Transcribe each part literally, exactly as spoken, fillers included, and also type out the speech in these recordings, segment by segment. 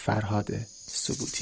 فرهاد سبوتی.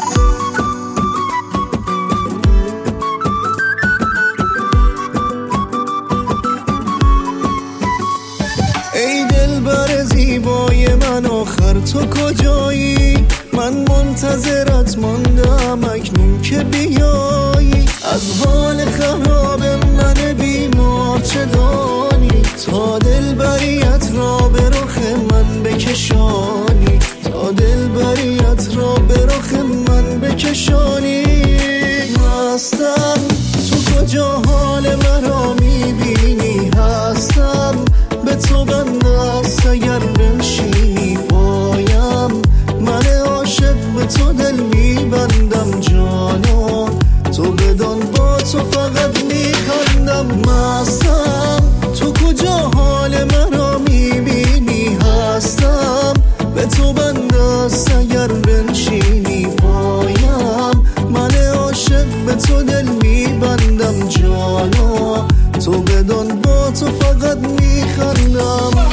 ای دلبر زیبای من آخر تو کجایی؟ من منتظرت ماندم اکنون که بیایی. از حال خراب من بیمار چه دانی؟ تا دلبریت را به رخ من بکشانی، تا دلبریت را به رخ من بکشانی. هستم تو کجا حال مرا میبینی؟ هستم به تو بنده است اگر بنشینی پایم. من عاشق به تو دل میبندم جانا، تو بدان با تو فقط میخندم. مستم تو کجا حال مرا میبینی؟ هستم به تو بنده است اگر بنشینی پایم. من عاشق به تو دل میبندم جانا، تو بدان با تو فقط میخندم.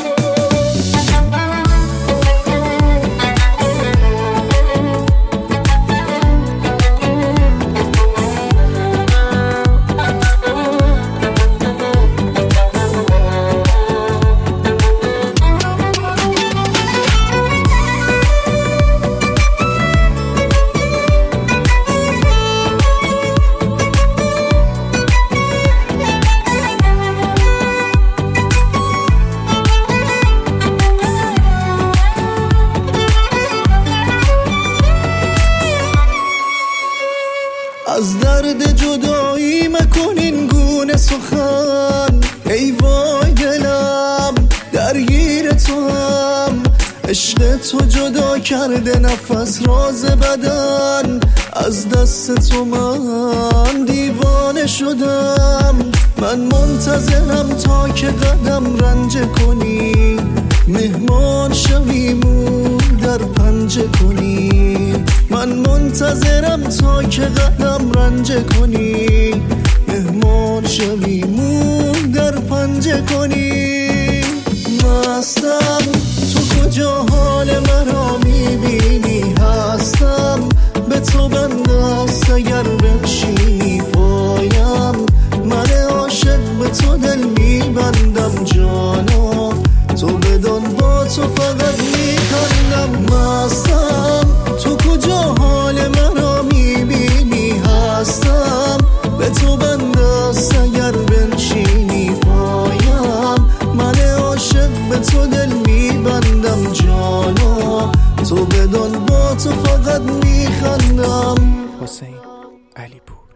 از درد جدایی مکنین گونه سخن، ای وای دلم درگیر تو هم. عشق تو جدا کرده نفس راز بدن، از دست تو من دیوانه شدم. من منتظرم تا که قدم رنج کنی، مهمان شویمون در پنجه کنی. من منتظرم تا که قدم رنج کنی، مهمان شویمون در پنجه کنی. مستم تو کجا حال مرا میبینی؟ هستم به تو بنده است اگر بنشینی پایم. من عاشق به تو دل میبندم جانا، تو بدان با تو فقط میخندم. مستم تو کجا حال مرا میبینی؟ هستم به تو بنده است اگر بنشینی پایم. من عاشق به تو دل میبندم جانا، تو بدان با تو فقط میخندم. حسین علی پور.